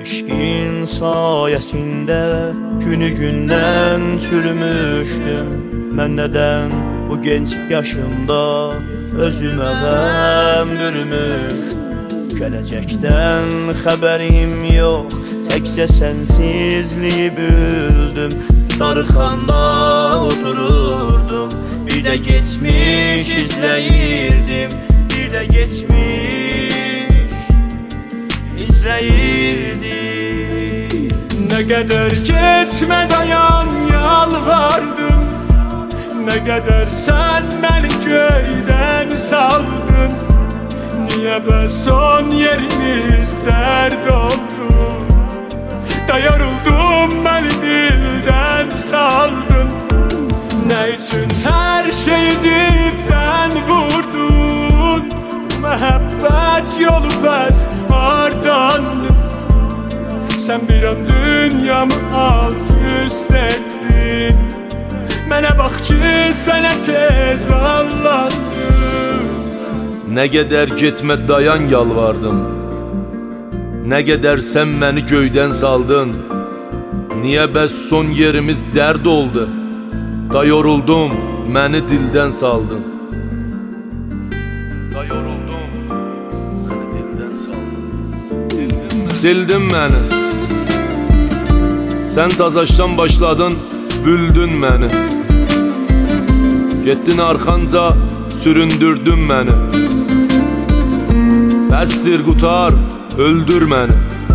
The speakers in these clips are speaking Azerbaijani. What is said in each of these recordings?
eşkin sayəsində günü gündən çürümüşdüm. Mən nədən bu genç yaşımda özümə qəm bürümüş. Gələcəkdən xəbərim yox, təkcə sənsizliyi bildim. Darıxanda otururdum, bir də geçmiş izləyirdim. Bir də geçmiş izləyirdim. Nə qədər getmə dayan yalvardım, nə qədər sən məni göydən saldın. Niyə bəs son yerimiz dərd oldu? Da yoruldum, məni dildən saldın. Nə üçün hər şeyi dibdən vurdun? Məhəbbət yolu bəs hardandı? Sən bir an dünyamı alt üst etdin. Mənə bax ki, sənə tez allandım. Nə qədər getmə dayan yalvardım, nə qədər sən məni göydən saldın. Niyə bəs son yerimiz dərd oldu? Da yoruldum, məni dildən saldın. Da yoruldum, məni dildən saldın. Sildin məni, sən tazaşdan başladın, büldün məni. Getdin arxanca, süründürdün məni. Bəsdir qutar, öldür məni.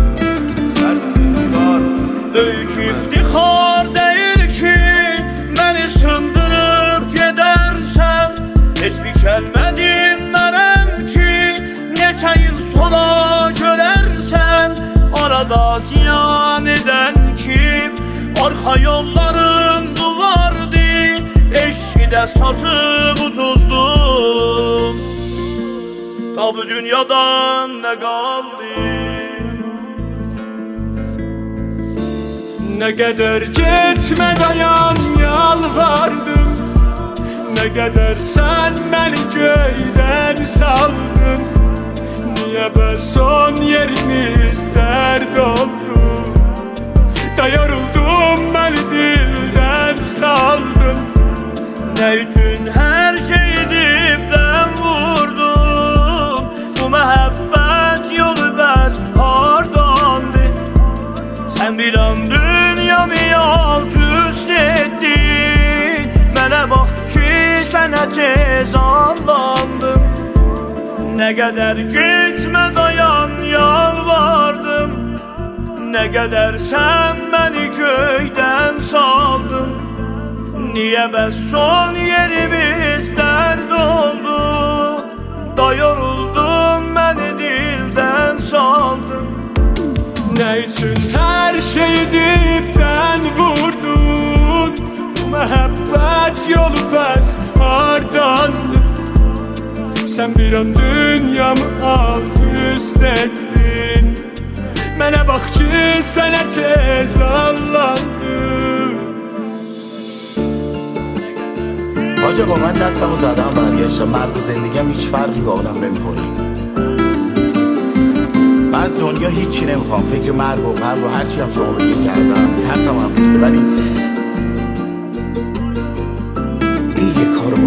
Böyük iftixar deyil ki, məni sındırıb gedərsən. Heç bir kəlmə dinmərəm ki, neçə il sonra görərsən. Arada ziyan edən kim, arxa yolların duvardı. Eşki də satıb utuzdum, ta bu dünyadan nə qaldı? Nə qədər getmə dayan yalvardım, nə qədər sən məni göydən saldın. Niyə bəs son yerimiz dərd oldu? Da yoruldum, məni dildən saldın. Nə üçün hər şeyi dibdən vurdun? Bu məhəbbət yolu bəs hardandı? Sən bir an dünyamı alt üst etdin. Mənə bax ki, sənə tez allandım. Nə qədər getmə dayan yalvardım, nə qədər sən məni göydən saldın. Niyə bəs son yerimiz dərd oldu? Da yoruldum, məni dildən saldın. Nə üçün hər şeyi dibdən vurdun? Məhəbbət yolu bəs hardandı? Sən bir an dünyamı alt üst etdin. Mənə bax ki, sənə tez allandım. حاج آقا من دستمو زدم برگشتم، مرگ و زندگیم هیچ فرقی با عالم نمیکنه. من از دنیا هیچی نمیخوام، فکر مرگ و قبر و هرچی هم شما بگیر کردم، ترسم هم ریخته، ولی این یه کارو